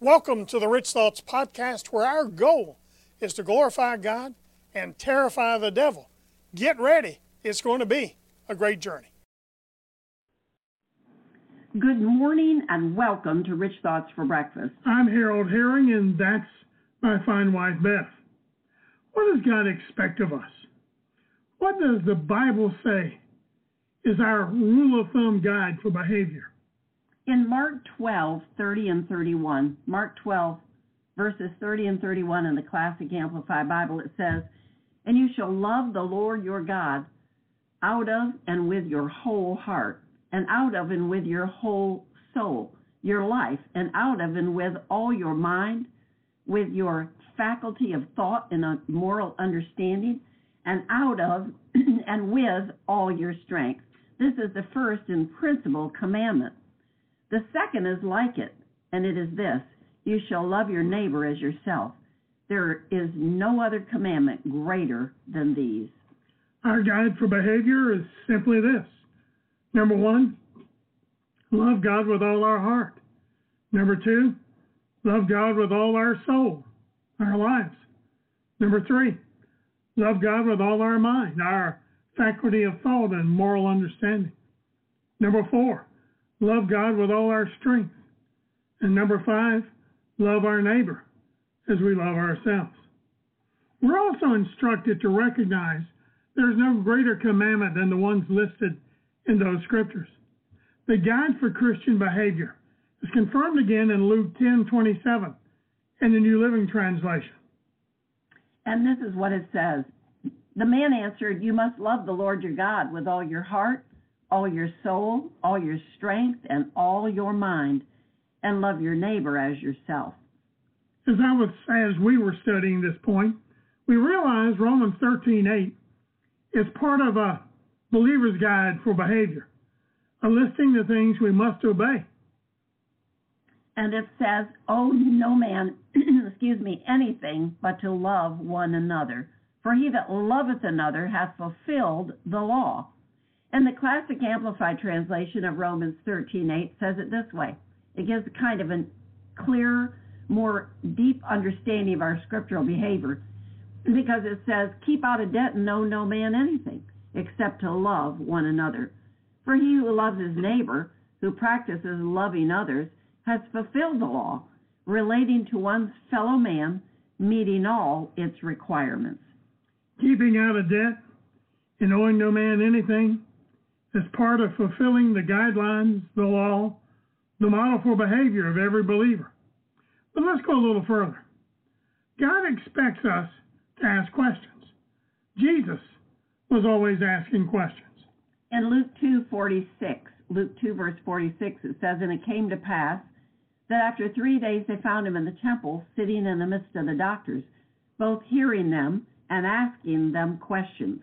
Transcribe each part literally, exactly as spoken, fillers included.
Welcome to the Rich Thoughts Podcast, where our goal is to glorify God and terrify the devil. Get ready. It's going to be a great journey. Good morning and welcome to Rich Thoughts for Breakfast. I'm Harold Herring, and that's my fine wife, Beth. What does God expect of us? What does the Bible say is our rule of thumb guide for behavior? In Mark twelve, thirty and thirty-one, Mark twelve, verses thirty and thirty-one in the Classic Amplified Bible, it says, "And you shall love the Lord your God out of and with your whole heart, and out of and with your whole soul, your life, and out of and with all your mind, with your faculty of thought and a moral understanding, and out of and with all your strength." This is the first and principal commandment. The second is like it, and it is this: you shall love your neighbor as yourself. There is no other commandment greater than these. Our guide for behavior is simply this. Number one, love God with all our heart. Number two, love God with all our soul, our lives. Number three, love God with all our mind, our faculty of thought and moral understanding. Number four, love God with all our strength. And number five, love our neighbor as we love ourselves. We're also instructed to recognize there's no greater commandment than the ones listed in those scriptures. The guide for Christian behavior is confirmed again in Luke ten twenty-seven in the New Living Translation. And this is what it says. The man answered, "You must love the Lord your God with all your heart, all your soul, all your strength, and all your mind, and love your neighbor as yourself." As I was, as we were studying this point, we realized Romans thirteen eight is part of a believer's guide for behavior, a listing the things we must obey. And it says, "Owe no man, excuse me, anything but to love one another. For he that loveth another hath fulfilled the law." And the Classic Amplified translation of Romans thirteen eight says it this way. It gives a kind of a clearer, more deep understanding of our scriptural behavior, because it says, "Keep out of debt and owe no man anything, except to love one another. For he who loves his neighbor, who practices loving others, has fulfilled the law, relating to one's fellow man, meeting all its requirements." Keeping out of debt and owing no man anything is part of fulfilling the guidelines, the law, the model for behavior of every believer. But let's go a little further. God expects us to ask questions. Jesus was always asking questions. In Luke two forty-six, Luke two verse forty-six, it says, "And it came to pass that after three days they found him in the temple, sitting in the midst of the doctors, both hearing them and asking them questions."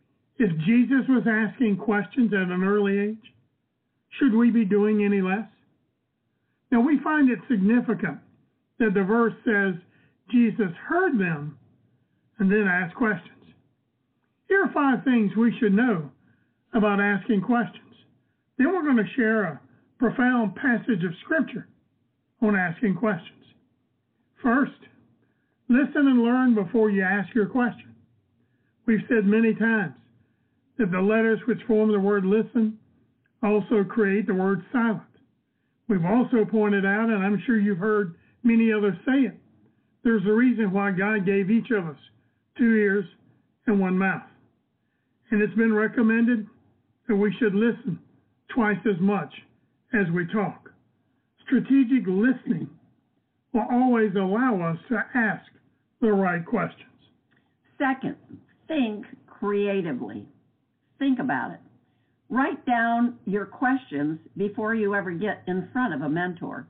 If Jesus was asking questions at an early age, should we be doing any less? Now, we find it significant that the verse says Jesus heard them and then asked questions. Here are five things we should know about asking questions. Then we're going to share a profound passage of Scripture on asking questions. First, listen and learn before you ask your question. We've said many times that the letters which form the word listen also create the word silent. We've also pointed out, and I'm sure you've heard many others say it, there's a reason why God gave each of us two ears and one mouth. And it's been recommended that we should listen twice as much as we talk. Strategic listening will always allow us to ask the right questions. Second, think creatively. Think about it. Write down your questions before you ever get in front of a mentor.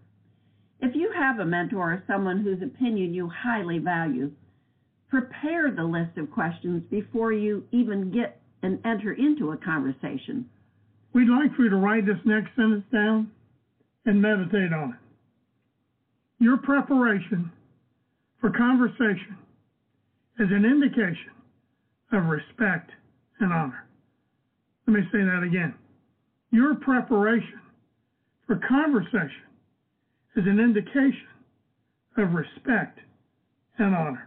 If you have a mentor or someone whose opinion you highly value, prepare the list of questions before you even get and enter into a conversation. We'd like for you to write this next sentence down and meditate on it. Your preparation for conversation is an indication of respect and honor. Let me say that again. Your preparation for conversation is an indication of respect and honor.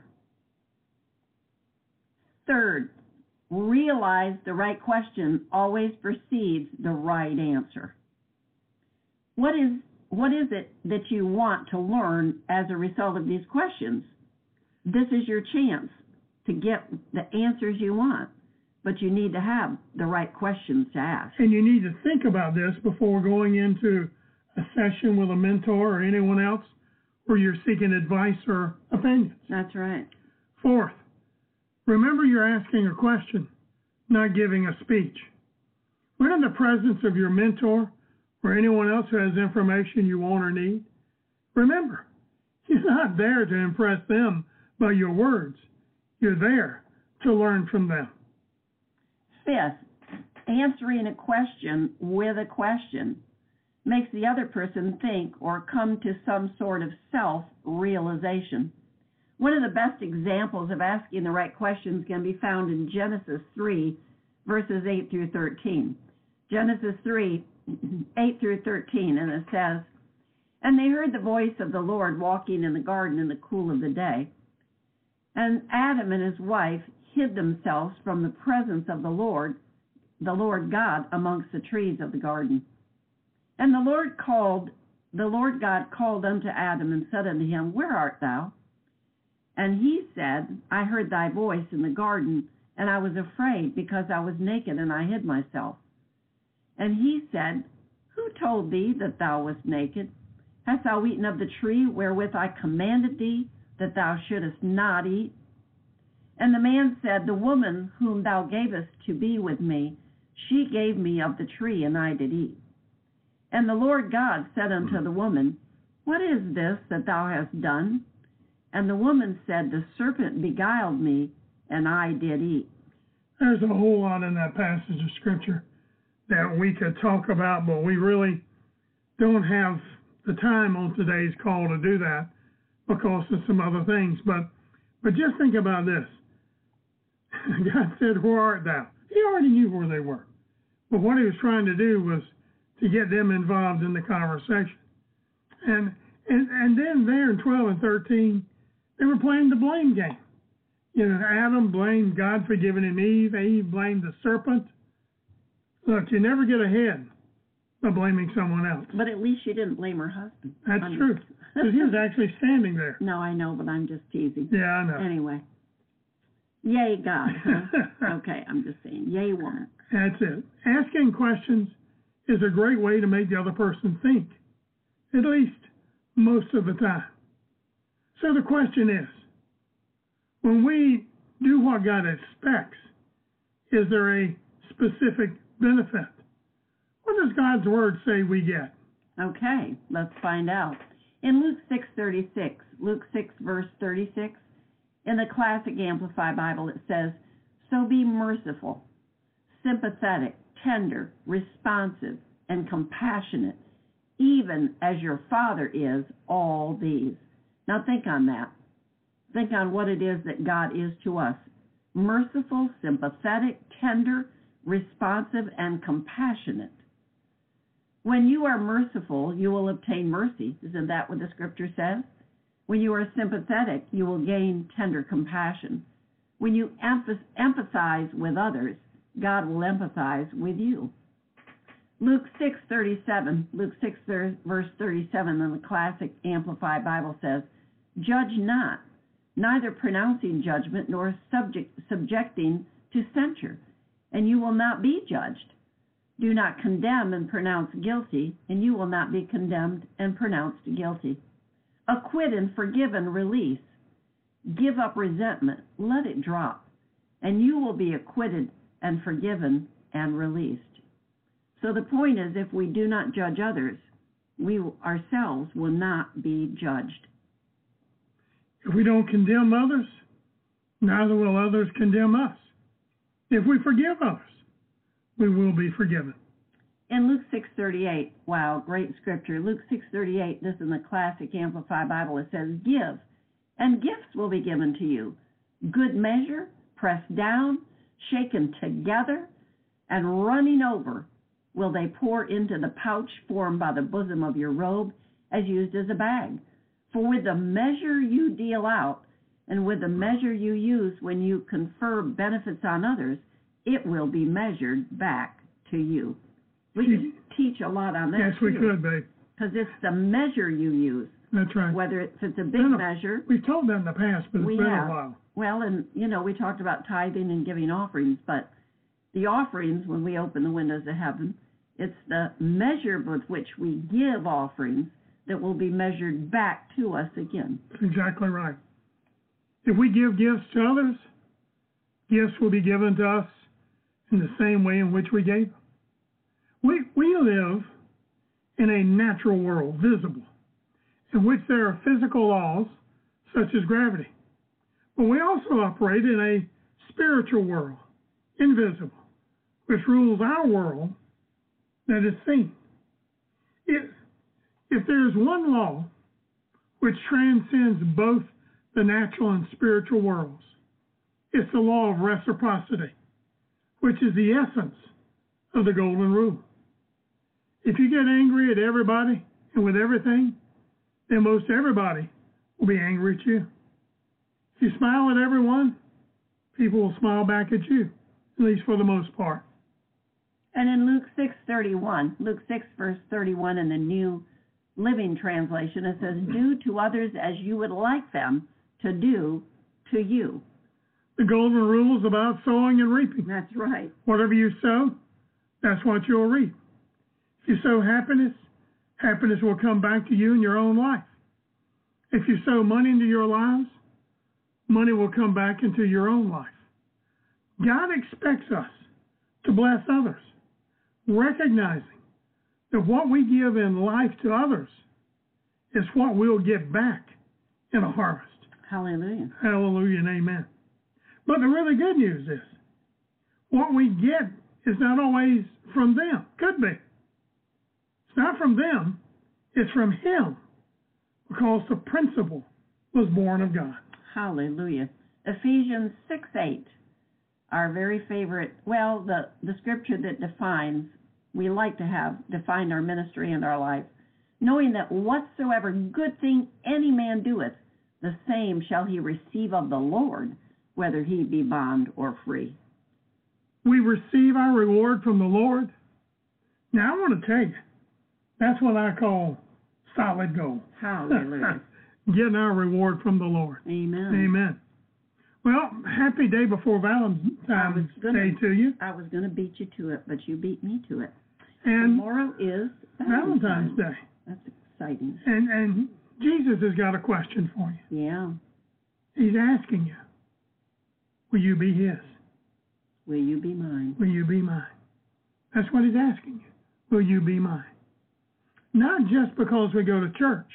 Third, realize the right question always precedes the right answer. What is what is it that you want to learn as a result of these questions? This is your chance to get the answers you want, but you need to have the right questions to ask. And you need to think about this before going into a session with a mentor or anyone else where you're seeking advice or opinions. That's right. Fourth, remember you're asking a question, not giving a speech. When in the presence of your mentor or anyone else who has information you want or need, remember, you're not there to impress them by your words. You're there to learn from them. Fifth, answering a question with a question makes the other person think or come to some sort of self-realization. One of the best examples of asking the right questions can be found in Genesis three, verses eight through thirteen. Genesis three, eight through thirteen, and it says, "And they heard the voice of the Lord walking in the garden in the cool of the day. And Adam and his wife hid themselves from the presence of the Lord, the Lord God, amongst the trees of the garden. And the Lord called, the Lord God called unto Adam and said unto him, Where art thou? And he said, I heard thy voice in the garden, and I was afraid, because I was naked, and I hid myself. And he said, Who told thee that thou wast naked? Hast thou eaten of the tree wherewith I commanded thee that thou shouldest not eat? And the man said, The woman whom thou gavest to be with me, she gave me of the tree, and I did eat. And the Lord God said unto the woman, What is this that thou hast done? And the woman said, The serpent beguiled me, and I did eat." There's a whole lot in that passage of Scripture that we could talk about, but we really don't have the time on today's call to do that because of some other things. But but just think about this. God said, Where art thou? He already knew where they were. But what he was trying to do was to get them involved in the conversation. And and, and then there in twelve and thirteen, they were playing the blame game. You know, Adam blamed God for giving him Eve. Eve blamed the serpent. Look, you never get ahead by blaming someone else. But at least she didn't blame her husband. That's I'm true. Because he was actually standing there. No, I know, but I'm just teasing. Yeah, I know. Anyway. Yay, God. Huh? Okay, I'm just saying. Yay, woman. That's it. Asking questions is a great way to make the other person think, at least most of the time. So the question is, when we do what God expects, is there a specific benefit? What does God's word say we get? Okay, let's find out. In Luke six thirty-six, Luke six verse thirty-six, in the Classic Amplified Bible, it says, So be merciful, sympathetic, tender, responsive, and compassionate, even as your Father is all these. Now think on that. Think on what it is that God is to us. Merciful, sympathetic, tender, responsive, and compassionate. When you are merciful, you will obtain mercy. Isn't that what the scripture says? When you are sympathetic, you will gain tender compassion. When you empathize with others, God will empathize with you. Luke six thirty-seven, Luke six verse thirty-seven in the Classic Amplified Bible says, Judge not, neither pronouncing judgment nor subject, subjecting to censure, and you will not be judged. Do not condemn and pronounce guilty, and you will not be condemned and pronounced guilty. Acquit and forgive and release. Give up resentment, let it drop, and you will be acquitted and forgiven and released. So the point is, if we do not judge others, we ourselves will not be judged. If we don't condemn others, neither will others condemn us. If we forgive others, we will be forgiven. In Luke six thirty-eight, wow, great scripture. Luke six thirty-eight, this in the Classic Amplified Bible, it says, Give, and gifts will be given to you. Good measure, pressed down, shaken together, and running over, will they pour into the pouch formed by the bosom of your robe, as used as a bag. For with the measure you deal out, and with the measure you use when you confer benefits on others, it will be measured back to you. We could teach a lot on that. Yes, we too, could, babe. Because it's the measure you use. That's right. Whether it's, it's a big No, no, measure. We've told that in the past, but it's We been have. a while. Well, and, you know, we talked about tithing and giving offerings, but the offerings, when we open the windows of heaven, it's the measure with which we give offerings that will be measured back to us again. That's exactly right. If we give gifts to others, gifts will be given to us in the same way in which we gave them. We, we live in a natural world, visible, in which there are physical laws such as gravity. But we also operate in a spiritual world, invisible, which rules our world that is seen. If, if there is one law which transcends both the natural and spiritual worlds, it's the law of reciprocity, which is the essence of the golden rule. If you get angry at everybody and with everything, then most everybody will be angry at you. If you smile at everyone, people will smile back at you, at least for the most part. And in Luke six thirty-one, Luke six verse thirty-one in the New Living Translation, it says, "Do to others as you would like them to do to you." The golden rule is about sowing and reaping. That's right. Whatever you sow, that's what you'll reap. If you sow happiness, happiness will come back to you in your own life. If you sow money into your lives, money will come back into your own life. God expects us to bless others, recognizing that what we give in life to others is what we'll get back in a harvest. Hallelujah. Hallelujah and amen. But the really good news is, what we get is not always from them. Could be. It's not from them. It's from Him, because the principle was born of God. Hallelujah. Ephesians six eight, our very favorite, well, the, the scripture that defines, we like to have defined our ministry and our life, knowing that whatsoever good thing any man doeth, the same shall he receive of the Lord, whether he be bond or free. We receive our reward from the Lord. Now, I want to tell you, that's what I call solid gold. Hallelujah. Getting our reward from the Lord. Amen. Amen. Well, happy day before Valentine's gonna, Day to you. I was going to beat you to it, but you beat me to it. And tomorrow is Valentine's, Valentine's Day. That's exciting. And and Jesus has got a question for you. Yeah. He's asking you, will you be His? Will you be mine? Will you be mine? That's what He's asking you. Will you be mine? Not just because we go to church,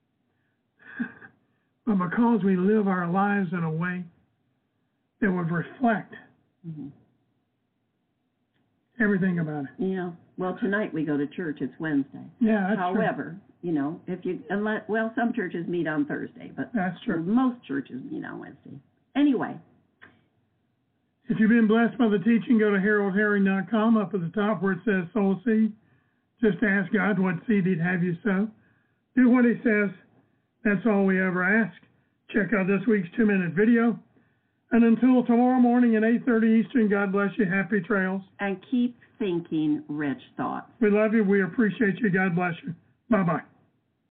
but because we live our lives in a way that would reflect mm-hmm. everything about it. Yeah. Well, tonight we go to church. It's Wednesday. Yeah, that's However, true. you know, if you unless well, some churches meet on Thursday, but that's true. Most churches meet on Wednesday. Anyway. If you've been blessed by the teaching, go to harold herring dot com. Up at the top where it says sow seed, just ask God what seed He'd have you sow. Do what He says. That's all we ever ask. Check out this week's two-minute video. And until tomorrow morning at eight thirty Eastern, God bless you. Happy trails. And keep thinking rich thoughts. We love you. We appreciate you. God bless you. Bye-bye.